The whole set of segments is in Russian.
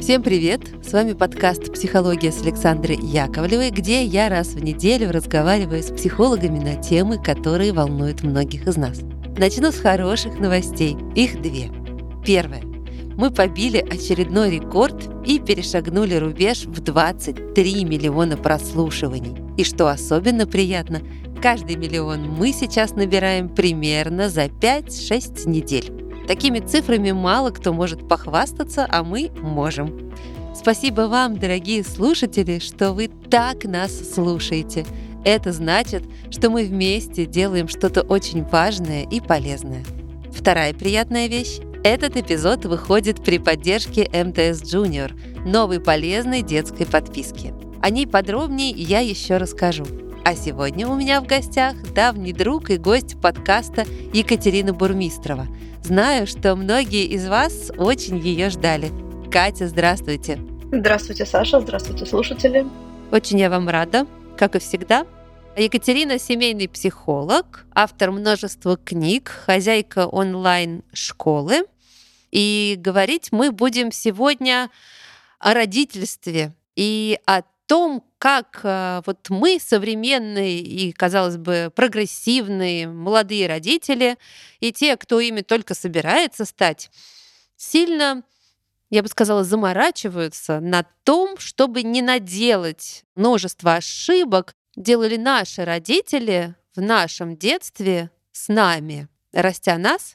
Всем привет! С вами подкаст «Психология» с Александрой Яковлевой, где я раз в неделю разговариваю с психологами на темы, которые волнуют многих из нас. Начну с хороших новостей. Их две. Первое. Мы побили очередной рекорд и перешагнули рубеж в 23 миллиона прослушиваний. И что особенно приятно, каждый миллион мы сейчас набираем примерно за 5-6 недель. Такими цифрами мало кто может похвастаться, а мы можем. Спасибо вам, дорогие слушатели, что вы так нас слушаете. Это значит, что мы вместе делаем что-то очень важное и полезное. Вторая приятная вещь. Этот эпизод выходит при поддержке МТС Junior, новой полезной детской подписки. О ней подробнее я еще расскажу. А сегодня у меня в гостях давний друг и гость подкаста Екатерина Бурмистрова. Знаю, что многие из вас очень ее ждали. Катя, здравствуйте. Здравствуйте, Саша. Здравствуйте, слушатели. Очень я вам рада, как и всегда. Екатерина – семейный психолог, автор множества книг, хозяйка онлайн-школы. И говорить мы будем сегодня о родительстве и о том, как вот мы, современные и, казалось бы, прогрессивные молодые родители, и те, кто ими только собирается стать, сильно, я бы сказала, заморачиваются на том, чтобы не наделать множество ошибок, делали наши родители в нашем детстве с нами, растя нас,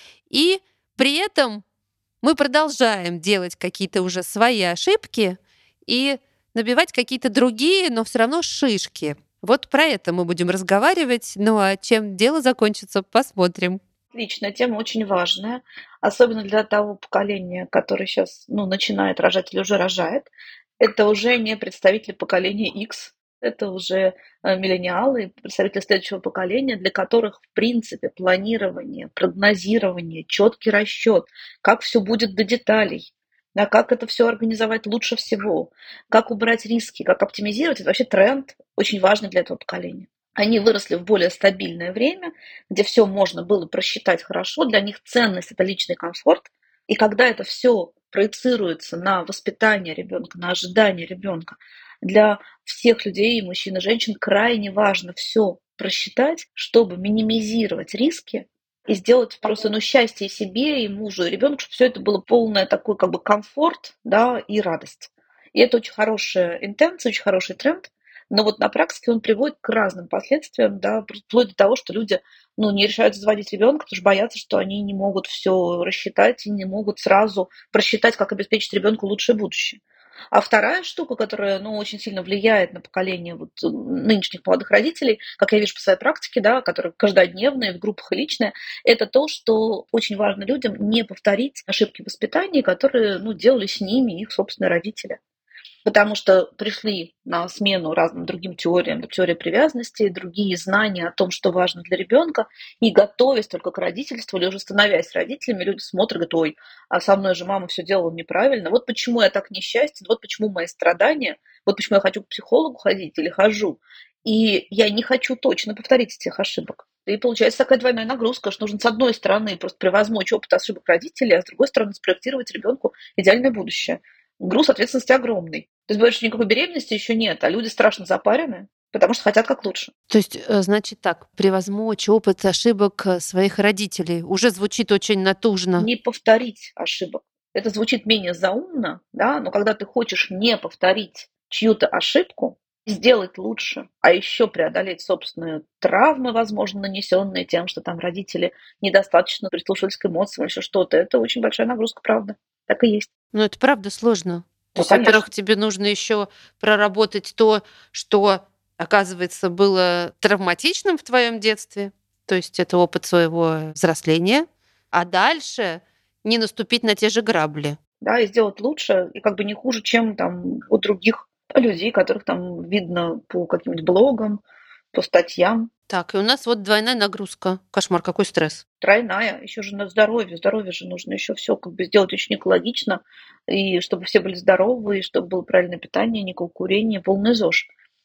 и при этом мы продолжаем делать какие-то уже свои ошибки и набивать какие-то другие, но все равно шишки. Вот про это мы будем разговаривать. Ну а чем дело закончится, посмотрим. Отличная тема, очень важная, особенно для того поколения, которое сейчас начинает рожать или уже рожает. Это уже не представители поколения X, это уже миллениалы, представители следующего поколения, для которых, в принципе, планирование, прогнозирование, четкий расчет, как все будет до деталей, да, как это все организовать лучше всего, как убрать риски, как оптимизировать, это вообще тренд, очень важный для этого поколения. Они выросли в более стабильное время, где все можно было просчитать хорошо, для них ценность – это личный комфорт. И когда это все проецируется на воспитание ребенка, на ожидание ребенка, для всех людей, мужчин и женщин, крайне важно все просчитать, чтобы минимизировать риски и сделать просто счастье и себе, и мужу, и ребенку, чтобы все это было полное такой как бы комфорт, да, и радость. И это очень хорошая интенция, очень хороший тренд. Но вот на практике он приводит к разным последствиям, да, вплоть до того, что люди не решают заводить ребенка, потому что боятся, что они не могут все рассчитать и не могут сразу просчитать, как обеспечить ребенку лучшее будущее. А вторая штука, которая очень сильно влияет на поколение нынешних молодых родителей, как я вижу по своей практике, да, которая каждодневная, в группах и личная, это то, что очень важно людям не повторить ошибки воспитания, которые делали с ними их собственные родители. Потому что пришли на смену разным другим теориям, теория привязанности, другие знания о том, что важно для ребенка, и готовясь только к родительству или уже становясь родителями, люди смотрят, говорят: ой, а со мной же мама все делала неправильно, вот почему я так несчастен, вот почему мои страдания, вот почему я хочу к психологу ходить или хожу, и я не хочу точно повторить этих ошибок. И получается такая двойная нагрузка, что нужно с одной стороны просто превозмочь опыт ошибок родителей, а с другой стороны спроектировать ребенку идеальное будущее. Груз ответственности огромный. То есть больше никакой беременности еще нет, а люди страшно запарены, потому что хотят как лучше. То есть, значит так, превозмочь опыт ошибок своих родителей уже звучит очень натужно. Не повторить ошибок. Это звучит менее заумно, да, но когда ты хочешь не повторить чью-то ошибку, сделать лучше, а еще преодолеть собственные травмы, возможно, нанесенные тем, что там родители недостаточно прислушивались к эмоциям или еще что-то, это очень большая нагрузка, правда. Так и есть. Но это правда сложно. То есть, Конечно. во-первых, тебе нужно еще проработать то, что, оказывается, было травматичным в твоем детстве. То есть это опыт своего взросления. А дальше не наступить на те же грабли. Да, и сделать лучше, и как бы не хуже, чем там у других людей, которых там видно по каким-нибудь блогам, по статьям. Так, и у нас вот двойная нагрузка. Кошмар, какой стресс. Тройная, еще же на здоровье. Здоровье же нужно еще все как бы сделать очень экологично, и чтобы все были здоровы, и чтобы было правильное питание, никакого курения, полный ЗОЖ.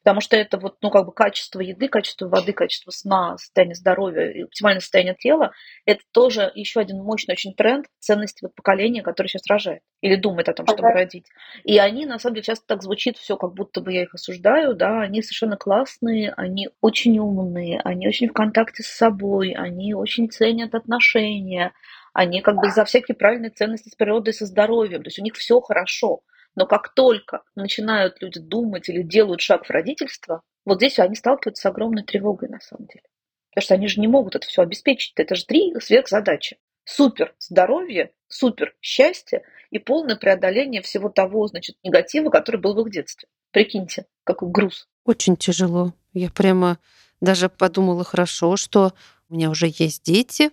Потому что это вот, ну, как бы качество еды, качество воды, качество сна, состояние здоровья и оптимальное состояние тела — это тоже еще один мощный очень тренд ценности вот поколения, которое сейчас рожает или думает о том, чтобы родить. И они, на самом деле, часто так звучит все, как будто бы я их осуждаю, да, они совершенно классные, они очень умные, они очень в контакте с собой, они очень ценят отношения, они как бы за всякие правильные ценности с природой, со здоровьем, то есть у них все хорошо. Но как только начинают люди думать или делают шаг в родительство, вот здесь они сталкиваются с огромной тревогой на самом деле. Потому что они же не могут это все обеспечить. Это же 3 сверхзадачи. Супер здоровье, супер счастье и полное преодоление всего того, значит, негатива, который был в их детстве. Прикиньте, какой груз. Очень тяжело. Я прямо даже подумала, хорошо, что у меня уже есть дети,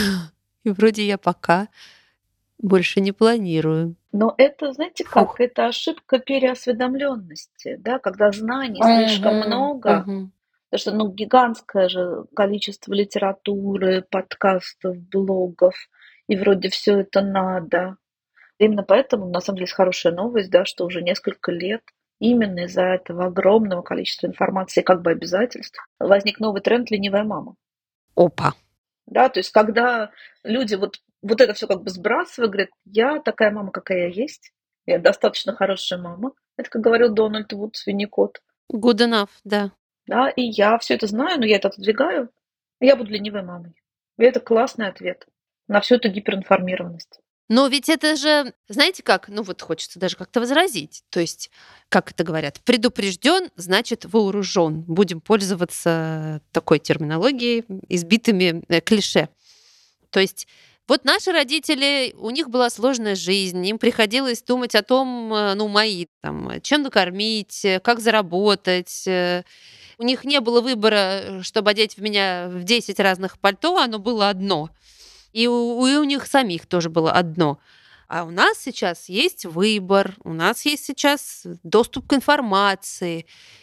и вроде я пока больше не планирую. Но это, знаете как, Фух. это ошибка переосведомленности, да, когда знаний слишком много. Мгм. Потому что, ну, гигантское же количество литературы, подкастов, блогов, и вроде все это надо. Именно поэтому, на самом деле, есть хорошая новость, да, что уже несколько лет именно из-за этого огромного количества информации, как бы обязательств, возник новый тренд «ленивая мама». Опа. Да, то есть когда люди вот это все как бы сбрасывают, говорят: "Я такая мама, какая я есть, я достаточно хорошая мама". Это, как говорил Дональд Вуд, свинья-кот. Good enough, да. Да, и я все это знаю, но я это отодвигаю. Я буду ленивой мамой. И это классный ответ на всю эту гиперинформированность. Но ведь это же, знаете как, ну вот хочется даже как-то возразить. То есть, как это говорят, предупрежден, значит вооружен. Будем пользоваться такой терминологией, избитыми клише. То есть вот наши родители, у них была сложная жизнь, им приходилось думать о том, ну, мои, там, чем накормить, как заработать. У них не было выбора, чтобы одеть в меня в 10 разных пальто, оно было одно. И у них самих тоже было одно. А у нас сейчас есть выбор, у нас есть сейчас доступ к информации.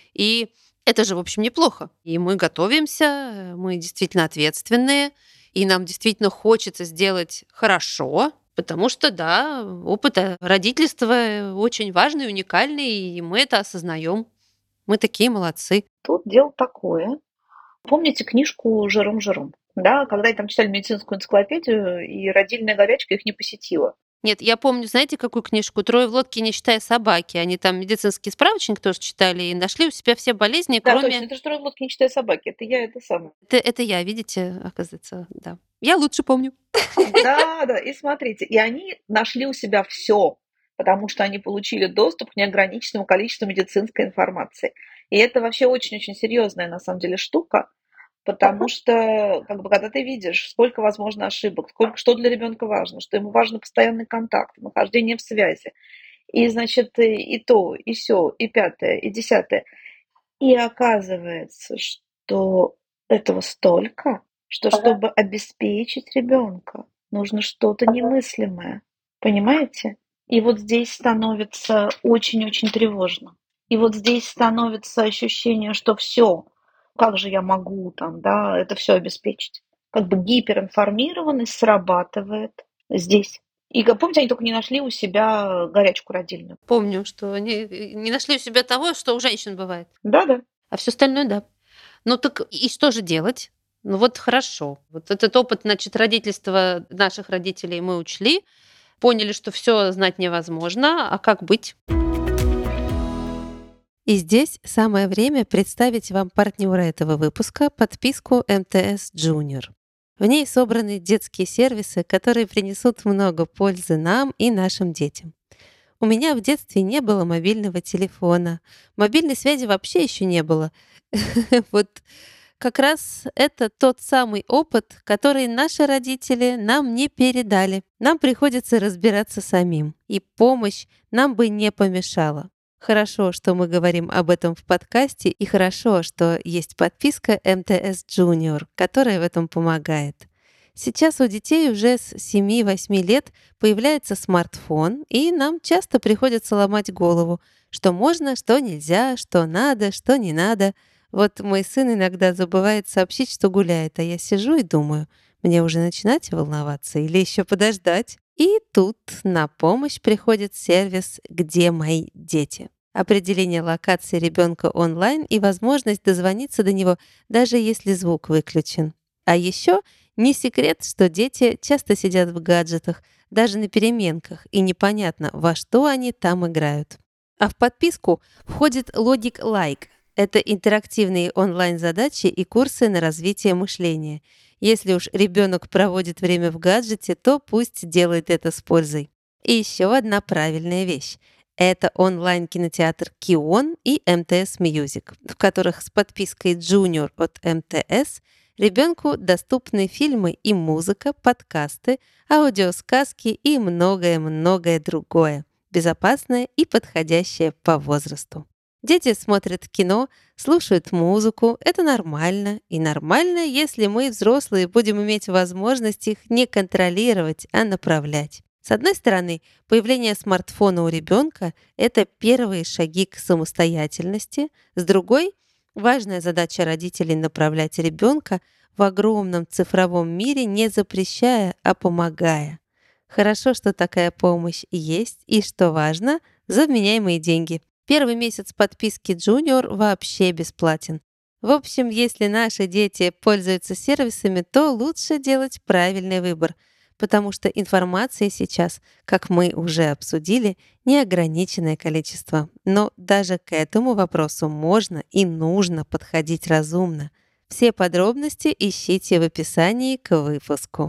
И это же, в общем, неплохо. И мы готовимся, мы действительно ответственные, и нам действительно хочется сделать хорошо, потому что, да, опыт родительства очень важный, уникальный, и мы это осознаем. Мы такие молодцы. Тут дело такое. Помните книжку «Жиром-жиром»? Да, когда они там читали медицинскую энциклопедию, и родильная горячка их не посетила. Нет, я помню, знаете, какую книжку? «Трое в лодке, не считая собаки». Они там медицинский справочник тоже читали и нашли у себя все болезни, Да, точно, кроме... это же «Трое в лодке, не считая собаки». Это я, это самое. Это я, видите, оказывается, да. Я лучше помню. Да, и смотрите, и они нашли у себя все, потому что они получили доступ к неограниченному количеству медицинской информации. И это вообще очень-очень серьезная, на самом деле, штука, потому что, как бы, когда ты видишь, сколько возможно ошибок, сколько, что для ребенка важно, что ему важен постоянный контакт, нахождение в связи, и, значит, и то, и все, и пятое, и десятое. И оказывается, что этого столько, что чтобы обеспечить ребенка, нужно что-то немыслимое. Понимаете? И вот здесь становится очень-очень тревожно. И вот здесь становится ощущение, что все, как же я могу там, да, это все обеспечить. Как бы гиперинформированность срабатывает здесь. И помните, они только не нашли у себя горячку родильную. Помню, что они не нашли у себя того, что у женщин бывает. Да-да. А все остальное, да. Ну так и что же делать? Ну вот хорошо. Вот этот опыт, значит, родительства наших родителей мы учли, поняли, что все знать невозможно, а как быть? И здесь самое время представить вам партнера этого выпуска — подписку МТС Junior. В ней собраны детские сервисы, которые принесут много пользы нам и нашим детям. У меня в детстве не было мобильного телефона, мобильной связи вообще еще не было. Вот как раз это тот самый опыт, который наши родители нам не передали. Нам приходится разбираться самим, и помощь нам бы не помешала. Хорошо, что мы говорим об этом в подкасте, и хорошо, что есть подписка МТС Junior, которая в этом помогает. Сейчас у детей уже с 7-8 лет появляется смартфон, и нам часто приходится ломать голову, что можно, что нельзя, что надо, что не надо. Вот мой сын иногда забывает сообщить, что гуляет, а я сижу и думаю, мне уже начинать волноваться или еще подождать? И тут на помощь приходит сервис «Где мои дети?». определение локации ребенка онлайн и возможность дозвониться до него, даже если звук выключен. А еще не секрет, что дети часто сидят в гаджетах, даже на переменках, и непонятно, во что они там играют. А в подписку входит Logic Like. Это интерактивные онлайн-задачи и курсы на развитие мышления. Если уж ребенок проводит время в гаджете, то пусть делает это с пользой. И еще одна правильная вещь. Это онлайн-кинотеатр Кион и МТС Мьюзик, в которых с подпиской Junior от МТС ребенку доступны фильмы и музыка, подкасты, аудиосказки и многое-многое другое, безопасное и подходящее по возрасту. Дети смотрят кино, слушают музыку, это нормально. И нормально, если мы, взрослые, будем иметь возможность их не контролировать, а направлять. С одной стороны, появление смартфона у ребенка– это первые шаги к самостоятельности. С другой, важная задача родителей направлять ребенка в огромном цифровом мире, не запрещая, а помогая. Хорошо, что такая помощь есть, и, что важно, за вменяемые деньги. Первый месяц подписки Junior вообще бесплатен. В общем, если наши дети пользуются сервисами, то лучше делать правильный выбор, потому что информации сейчас, как мы уже обсудили, неограниченное количество. Но даже к этому вопросу можно и нужно подходить разумно. Все подробности ищите в описании к выпуску.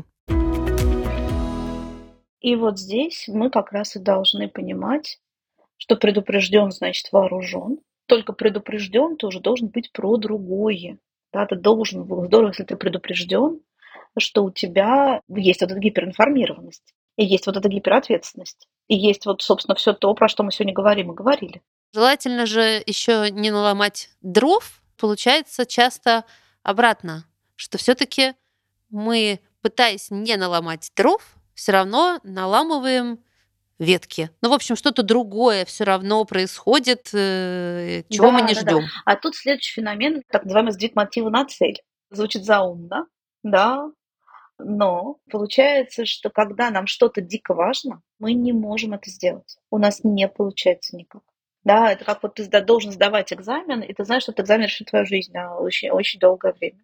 И вот здесь мы как раз и должны понимать, что предупрежден, значит вооружен. Только предупрежден, ты уже должен быть про другое. Да, ты должен, было здорово, если ты предупрежден, что у тебя есть вот эта гиперинформированность, и есть вот эта гиперответственность, и есть вот, собственно, все то, про что мы сегодня говорим и говорили. Желательно же еще не наломать дров. Получается часто обратно, что все-таки мы, пытаясь не наломать дров, все равно наламываем ветки. Ну, в общем, что-то другое все равно происходит, чего мы Да, не да, да. ждем. А тут следующий феномен, так называемый сдвиг мотива на цель. Звучит заумно, да, но получается, что когда нам что-то дико важно, мы не можем это сделать. У нас не получается никак. Да, это как вот ты должен сдавать экзамен, и ты знаешь, что этот экзамен решит твою жизнь на очень, очень долгое время.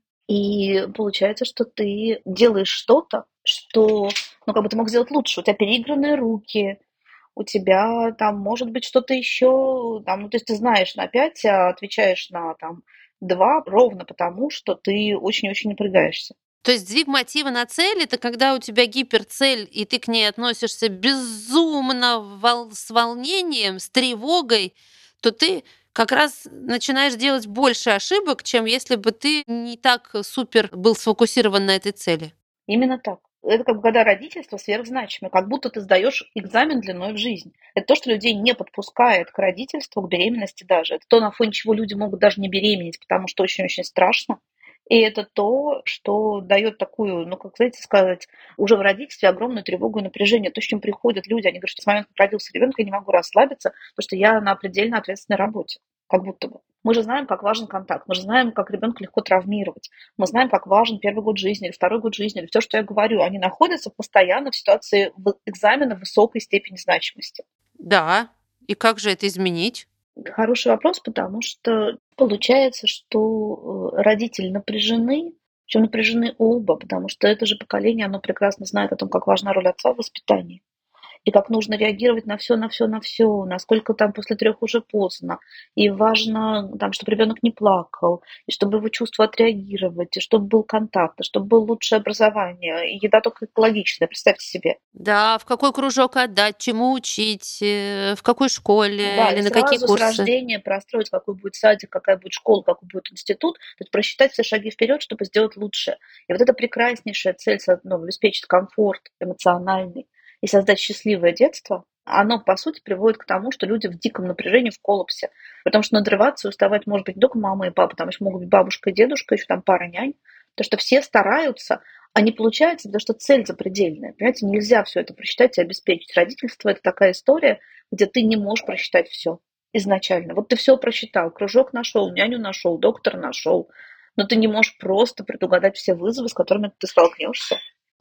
И получается, что ты делаешь что-то, что, ну, как бы ты мог сделать лучше. У тебя переигранные руки, у тебя там может быть что-то еще, там, ну, то есть ты знаешь на 5, а отвечаешь на там 2 ровно потому, что ты очень-очень напрягаешься. То есть сдвиг мотива на цель — это когда у тебя гиперцель, и ты к ней относишься безумно с волнением, с тревогой, то ты как раз начинаешь делать больше ошибок, чем если бы ты не так супер был сфокусирован на этой цели. Именно так. Это как бы когда родительство сверхзначимое, как будто ты сдаешь экзамен длиной в жизнь. Это то, что людей не подпускает к родительству, к беременности даже. Это то, на фоне чего люди могут даже не беременеть, потому что очень-очень страшно. И это то, что дает такую, ну, как, знаете, сказать, уже в родительстве огромную тревогу и напряжение. То, с чем приходят люди, они говорят, что с момента, как родился ребенок, я не могу расслабиться, потому что я на предельно ответственной работе. Как будто бы. Мы же знаем, как важен контакт, мы же знаем, как ребенка легко травмировать, мы знаем, как важен первый год жизни или второй год жизни, или все, что я говорю. Они находятся постоянно в ситуации экзамена высокой степени значимости. Да, и как же это изменить? Хороший вопрос, потому что получается, что родители напряжены, причем напряжены оба, потому что это же поколение, оно прекрасно знает о том, как важна роль отца в воспитании. И как нужно реагировать на все, на все, на все, насколько там после 3 уже поздно. И важно, там, чтобы ребенок не плакал, и чтобы его чувства отреагировать, и чтобы был контакт, и чтобы было лучшее образование, и еда только экологичная, представьте себе. Да, в какой кружок отдать, чему учить, в какой школе Да, или и на какие сразу с курсы. рождения простроить, какой будет садик, какая будет школа, какой будет институт, то есть просчитать все шаги вперед, чтобы сделать лучше. И вот эта прекраснейшая цель, ну, обеспечить комфорт эмоциональный и создать счастливое детство, оно, по сути, приводит к тому, что люди в диком напряжении, в коллапсе. Потому что надрываться и уставать может быть не только мама и папа, там еще могут быть бабушка и дедушка, еще там пара нянь. Потому что все стараются, а не получается, потому что цель запредельная. Понимаете, нельзя все это просчитать и обеспечить. Родительство – это такая история, где ты не можешь просчитать все изначально. Вот ты все просчитал, кружок нашел, няню нашел, доктора нашел, но ты не можешь просто предугадать все вызовы, с которыми ты столкнешься.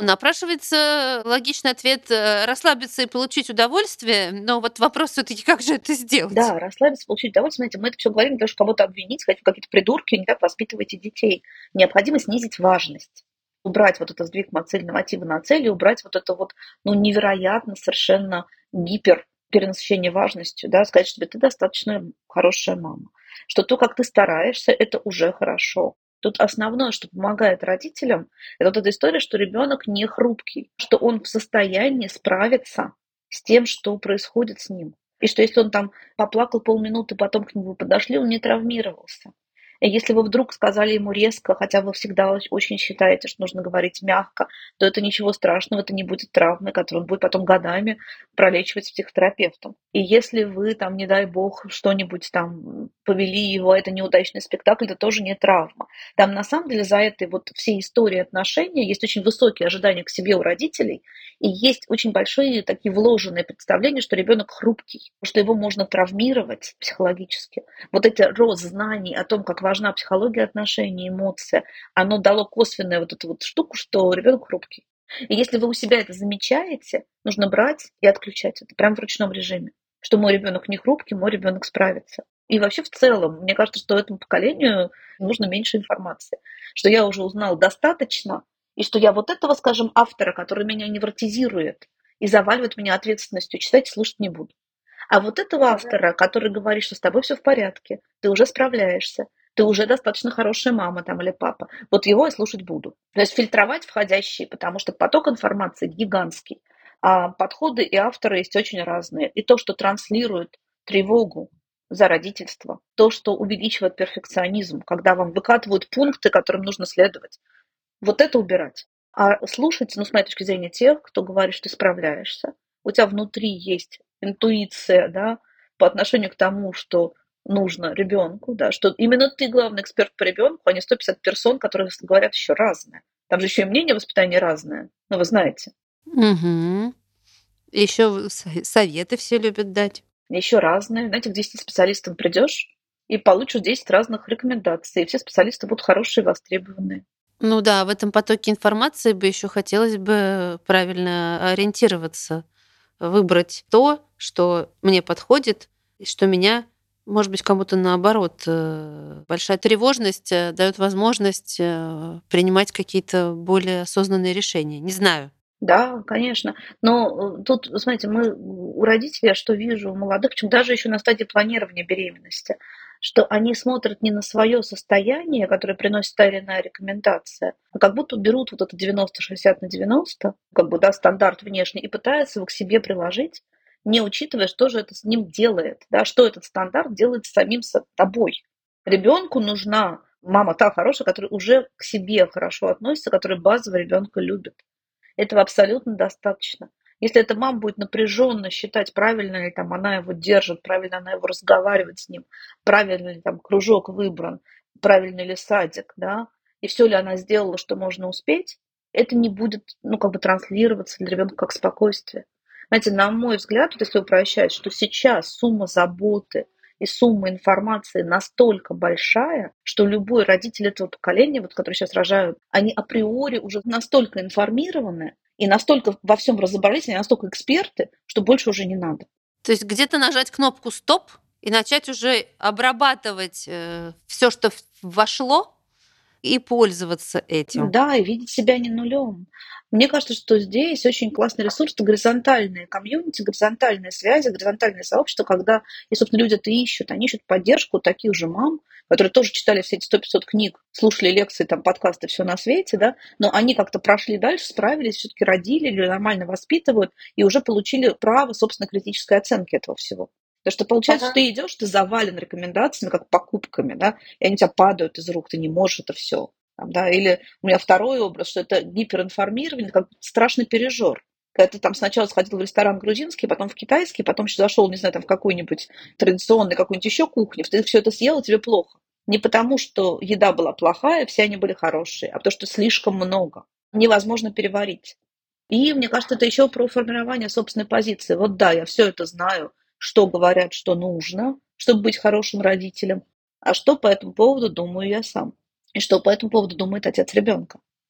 Напрашивается логичный ответ, расслабиться и получить удовольствие, но вот вопрос все таки как же это сделать? Да, расслабиться, получить удовольствие. Знаете, мы это все говорим для того, чтобы кого-то обвинить, сказать: "Вы какие-то придурки, не так воспитываете детей". Необходимо снизить важность. Убрать вот этот сдвиг мотива на цель и убрать вот это вот, ну, невероятно совершенно гипер перенасыщение важностью, да. Сказать себе: "Ты достаточно хорошая мама", что то, как ты стараешься, это уже хорошо. Тут основное, что помогает родителям, это вот эта история, что ребенок не хрупкий, что он в состоянии справиться с тем, что происходит с ним. И что если он там поплакал полминуты, потом к нему подошли, он не травмировался. И если вы вдруг сказали ему резко, хотя вы всегда очень считаете, что нужно говорить мягко, то это ничего страшного, это не будет травмы, которую он будет потом годами пролечивать с психотерапевтом. И если вы там, не дай бог, что-нибудь там повели его, это неудачный спектакль, это тоже не травма. Там на самом деле за этой вот всей историей отношений есть очень высокие ожидания к себе у родителей, и есть очень большие такие вложенные представления, что ребенок хрупкий, что его можно травмировать психологически. Вот эти рост знаний о том, как важна психология отношений, эмоции, оно дало косвенную вот эту вот штуку, что ребенок хрупкий. И если вы у себя это замечаете, нужно брать и отключать это прямо в ручном режиме, что мой ребенок не хрупкий, мой ребенок справится. И вообще в целом, мне кажется, что этому поколению нужно меньше информации, что я уже узнал достаточно, и что я вот этого, скажем, автора, который меня невротизирует и заваливает меня ответственностью, читать и слушать не буду. А вот этого автора, который говорит, что с тобой все в порядке, ты уже справляешься, ты уже достаточно хорошая мама там или папа, вот его я слушать буду. То есть фильтровать входящие, потому что поток информации гигантский, а подходы и авторы есть очень разные. И то, что транслирует тревогу за родительство, то, что увеличивает перфекционизм, когда вам выкатывают пункты, которым нужно следовать, вот это убирать. А слушать, ну, с моей точки зрения, тех, кто говорит, что ты справляешься. У тебя внутри есть интуиция, да, по отношению к тому, что нужно ребенку, да, что именно ты главный эксперт по ребенку, а не 150 персон, которые говорят еще разное. Там же еще и мнение воспитания разное, ну, вы знаете. Мгм. Еще советы все любят дать. Еще разное. Знаете, к 10 специалистам придешь и получишь 10 разных рекомендаций. И все специалисты будут хорошие, востребованные. Ну да, в этом потоке информации бы еще хотелось бы правильно ориентироваться, выбрать то, что мне подходит, и что меня, может быть, кому-то наоборот, большая тревожность дает возможность принимать какие-то более осознанные решения. Не знаю. Да, конечно. Но, тут, смотрите, мы у родителей, я что вижу, у молодых, причем даже еще на стадии планирования беременности, что они смотрят не на свое состояние, которое приносит та или иная рекомендация, а как будто берут вот это 90-60/90, как бы, да, стандарт внешний, и пытаются его к себе приложить, не учитывая, что же это с ним делает, да, что этот стандарт делает с самим тобой. Ребенку нужна мама та хорошая, которая уже к себе хорошо относится, которая базово ребенка любит. Этого абсолютно достаточно. Если эта мама будет напряженно считать, правильно ли там она его держит, правильно она его разговаривает с ним, правильно ли там кружок выбран, правильный ли садик, да, и все ли она сделала, что можно успеть, это не будет, ну, как бы транслироваться для ребенка как спокойствие. Знаете, на мой взгляд, вот если упрощать, что сейчас сумма заботы и сумма информации настолько большая, что любой родитель этого поколения, вот, который сейчас рожают, они априори уже настолько информированы и настолько во всем разобрались, они настолько эксперты, что больше уже не надо. То есть где-то нажать кнопку "стоп" и начать уже обрабатывать все, что вошло, и пользоваться этим. Да, и видеть себя не нулем. Мне кажется, что здесь очень классный ресурс — это горизонтальные комьюнити, горизонтальные связи, горизонтальные сообщества, когда, и, собственно, люди это ищут. Они ищут поддержку таких же мам, которые тоже читали все эти 100-500 книг, слушали лекции, там, подкасты, все на свете, да, но они как-то прошли дальше, справились, все-таки родили или нормально воспитывают и уже получили право собственной критической оценки этого всего. Потому что получается, что ты идешь, ты завален рекомендациями, как покупками, да, и они у тебя падают из рук, ты не можешь это все. Да, или у меня второй образ, что это гиперинформирование, как страшный пережор. Когда ты там сначала сходил в ресторан грузинский, потом в китайский, потом еще зашел, не знаю, там в какую-нибудь традиционную, какую-нибудь еще кухню, ты все это съел, и тебе плохо. Не потому, что еда была плохая, все они были хорошие, а потому что слишком много. Невозможно переварить. И мне кажется, это еще про формирование собственной позиции. Вот да, я все это знаю, что говорят, что нужно, чтобы быть хорошим родителем, а что по этому поводу думаю я сам. И что по этому поводу думает отец ребенка.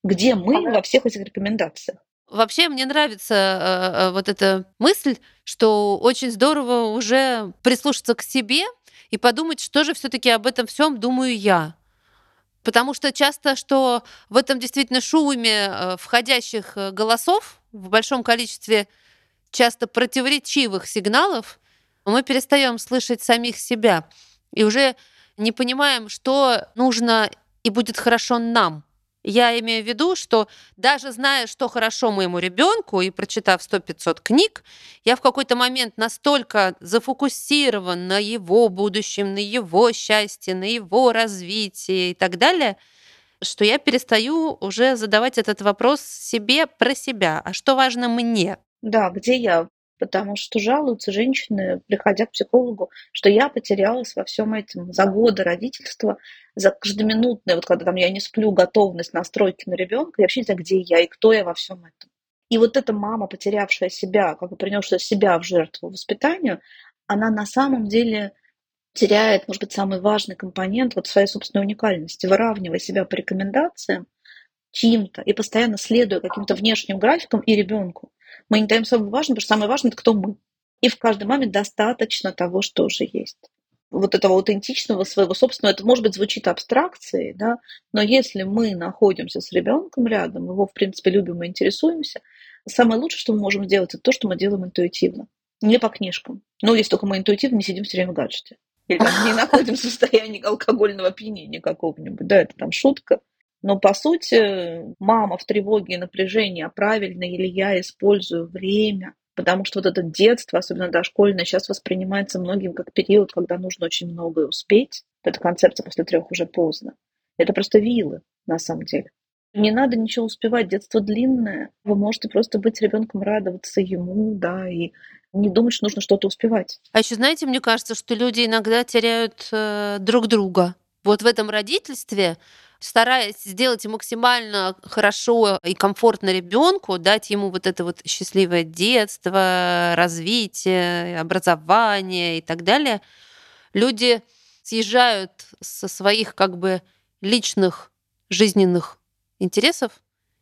Где мы во всех этих рекомендациях? Вообще мне нравится, вот эта мысль, что очень здорово уже прислушаться к себе и подумать, что же все таки об этом всем думаю я. Потому что часто, что в этом действительно шуме, входящих, голосов в большом количестве часто противоречивых сигналов, мы перестаем слышать самих себя и уже не понимаем, что нужно и будет хорошо нам. Я имею в виду, что даже зная, что хорошо моему ребенку и прочитав 100-500 книг, я в какой-то момент настолько зафокусирован на его будущем, на его счастье, на его развитии и так далее, что я перестаю уже задавать этот вопрос себе про себя. А что важно мне? Да, где я? Потому что жалуются женщины, приходя к психологу, что я потерялась во всем этом за годы родительства, за каждоминутное, вот когда там я не сплю, готовность настройки на ребенка, я вообще не знаю, где я и кто я во всем этом. И вот эта мама, потерявшая себя, как бы принесшая себя в жертву воспитанию, она на самом деле теряет, может быть, самый важный компонент вот своей собственной уникальности, выравнивая себя по рекомендациям, чьим-то и постоянно следуя каким-то внешним графикам и ребенку. Мы не даем самое важное, потому что самое важное – это кто мы. И в каждой маме достаточно того, что уже есть. Вот этого аутентичного своего собственного, это, может быть, звучит абстракцией, да, но если мы находимся с ребенком рядом, его, в принципе, любим и интересуемся, самое лучшее, что мы можем сделать, это то, что мы делаем интуитивно. Не по книжкам. Ну, если только мы интуитивно не сидим все время в гаджете. Или там не находимся в состоянии алкогольного опьянения какого-нибудь. Да, это там шутка. Но, по сути, мама в тревоге и напряжении, а правильно ли я использую время, потому что вот это детство, особенно дошкольное, сейчас воспринимается многим как период, когда нужно очень многое успеть. Эта концепция после 3 уже поздно. Это просто вилы, на самом деле. Не надо ничего успевать, детство длинное. Вы можете просто быть ребенком, радоваться ему, да, и не думать, что нужно что-то успевать. А еще, знаете, мне кажется, что люди иногда теряют друг друга. Вот в этом родительстве, стараясь сделать максимально хорошо и комфортно ребенку, дать ему вот это вот счастливое детство, развитие, образование и так далее, люди съезжают со своих как бы личных жизненных интересов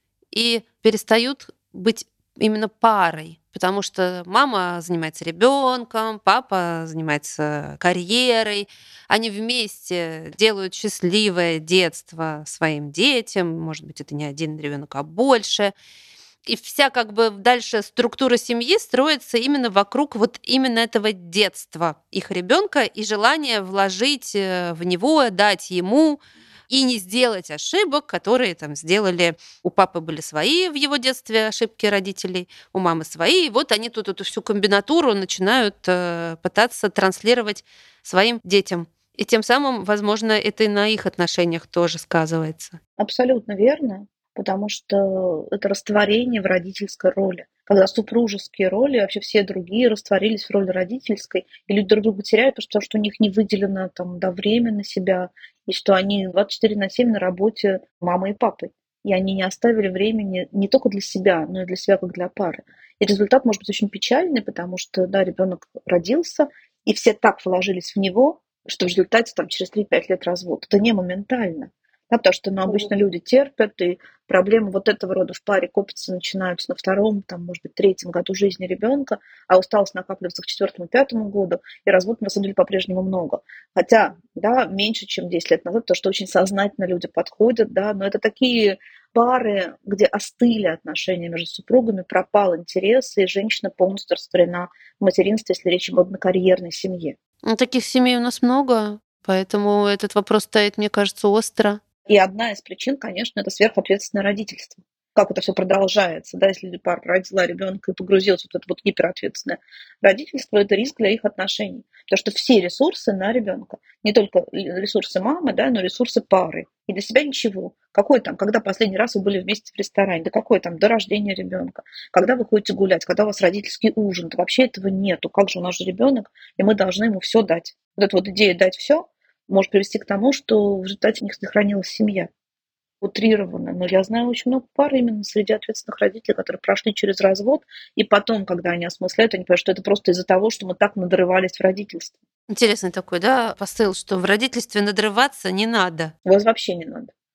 и перестают быть именно парой, потому что мама занимается ребенком, папа занимается карьерой, они вместе делают счастливое детство своим детям, может быть, это не один ребенок, а больше. И вся как бы дальше структура семьи строится именно вокруг вот именно этого детства их ребенка и желания вложить в него, дать ему и не сделать ошибок, которые там сделали. У папы были свои в его детстве ошибки родителей, у мамы свои. И вот они тут эту всю комбинатуру начинают пытаться транслировать своим детям. И тем самым, возможно, это и на их отношениях тоже сказывается. Абсолютно верно, потому что это растворение в родительской роли. Когда супружеские роли, вообще все другие растворились в роли родительской, и люди друг друга теряют, потому что у них не выделено там, да, время на себя, и что они 24/7 на работе мамы и папы. И они не оставили времени не только для себя, но и для себя как для пары. И результат может быть очень печальный, потому что, да, ребенок родился, и все так вложились в него, что в результате там, через 3-5 лет развод. Это не моментально. Да, потому что ну, обычно люди терпят, и проблемы вот этого рода в паре копятся, начинаются на 2-м, там, может быть, 3-м году жизни ребенка, а усталость накапливается к 4-му, 5-му году, и развод на самом деле по-прежнему много. Хотя, да, меньше, чем 10 лет назад, потому что очень сознательно люди подходят, да, но это такие пары, где остыли отношения между супругами, пропал интерес, и женщина полностью растворена в материнстве, если речь идет о карьерной семье. Ну, таких семей у нас много, поэтому этот вопрос стоит, мне кажется, остро. И одна из причин, конечно, это сверхответственное родительство. Как это все продолжается, да, если пара родила ребенка и погрузилась в вот это вот гиперответственное родительство, это риск для их отношений. Потому что все ресурсы на ребенка, не только ресурсы мамы, да, но ресурсы пары. И для себя ничего. Какой там, когда последний раз вы были вместе в ресторане, да какой там, до рождения ребенка, когда вы ходите гулять, когда у вас родительский ужин, да вообще этого нету. Как же у нас же ребенок, и мы должны ему все дать. Вот эта вот идея дать все может привести к тому, что в результате не сохранилась семья. Утрированно, но я знаю очень много пар именно среди ответственных родителей, которые прошли через развод, и потом, когда они осмысляют, они понимают, что это просто из-за того, что мы так надрывались в родительстве. Интересный такой, да, посыл, что в родительстве надрываться не надо. Вот вообще не надо.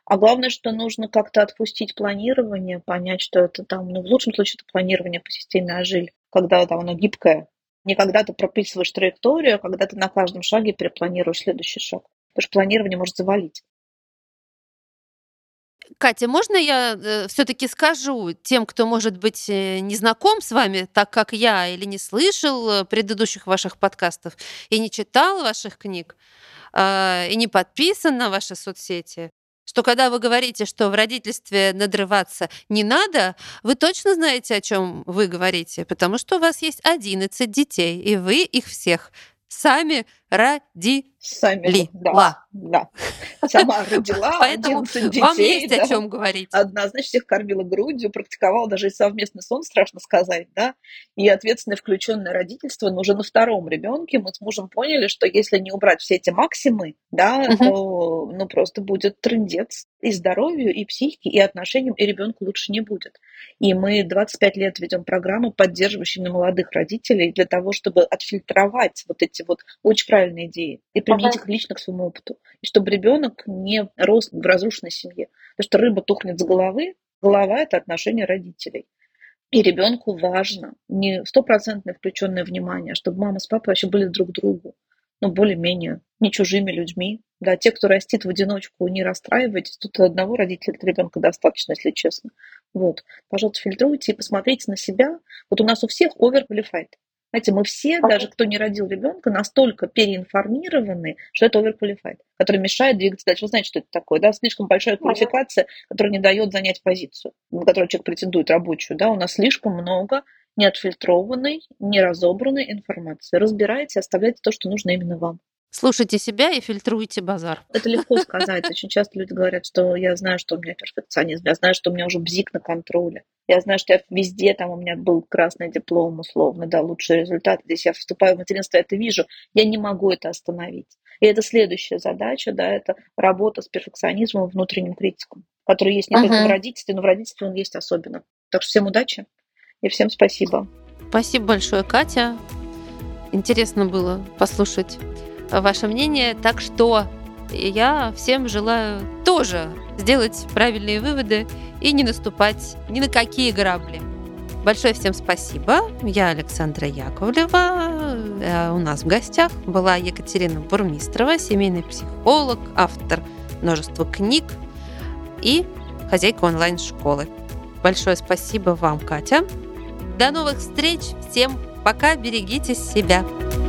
А главное, что нужно как-то отпустить планирование, понять, что это там, ну, в лучшем случае, это планирование по системе Agile, когда там оно гибкое. Не когда ты прописываешь траекторию, а когда ты на каждом шаге перепланируешь следующий шаг. Потому что планирование может завалить. Катя, можно я все-таки скажу тем, кто, может быть, не знаком с вами, так как я, или не слышал предыдущих ваших подкастов, и не читал ваших книг, и не подписан на ваши соцсети, что когда вы говорите, что в родительстве надрываться не надо, вы точно знаете, о чем вы говорите, потому что у вас есть 11 детей, и вы их всех сами родили. Сами, да. Сама родила Поэтому 11 вам детей, есть о да. чем говорить. Одна, значит, всех кормила грудью, практиковала даже и совместный сон, страшно сказать, да. И ответственное включенное родительство, но уже на втором ребенке мы с мужем поняли, что если не убрать все эти максимы, да, Мгм. то ну, просто будет трындец и здоровью, и психике, и отношениям, и ребенку лучше не будет. И мы 25 лет ведем программы, поддерживающие молодых родителей для того, чтобы отфильтровать вот эти вот очень правильные идеи и применить их лично к своему опыту. И чтобы ребенок не рос в разрушенной семье. Потому что рыба тухнет с головы, голова – это отношение родителей. И ребенку важно не стопроцентное включенное внимание, а чтобы мама с папой вообще были друг другу, ну, более-менее, не чужими людьми. Да, те, кто растит в одиночку, не расстраивайтесь. Тут одного родителя для ребенка достаточно, если честно. Вот. Пожалуйста, фильтруйте и посмотрите на себя. Вот у нас у всех overqualified. Знаете, мы все, даже кто не родил ребенка, настолько переинформированы, что это overqualified, который мешает двигаться дальше. Вы знаете, что это такое, да? Слишком большая квалификация, которая не дает занять позицию, на которую человек претендует, рабочую, да? У нас слишком много неотфильтрованной, неразобранной информации. Разбирайте, оставляйте то, что нужно именно вам. Слушайте себя и фильтруйте базар. Это легко сказать. Очень часто люди говорят, что я знаю, что у меня перфекционизм, я знаю, что у меня уже бзик на контроле, я знаю, что я везде, там у меня был красный диплом, условно, да, лучший результат. Здесь я вступаю в материнство, я это вижу, я не могу это остановить. И это следующая задача, да, это работа с перфекционизмом, внутренним критиком, который есть не только в родительстве, но в родительстве он есть особенно. Так что всем удачи и всем спасибо. Спасибо большое, Катя. Интересно было послушать ваше мнение. Так что я всем желаю тоже сделать правильные выводы и не наступать ни на какие грабли. Большое всем спасибо. Я Александра Яковлева. У нас в гостях была Екатерина Бурмистрова, семейный психолог, автор множества книг и хозяйка онлайн-школы. Большое спасибо вам, Катя. До новых встреч. Всем пока. Берегите себя.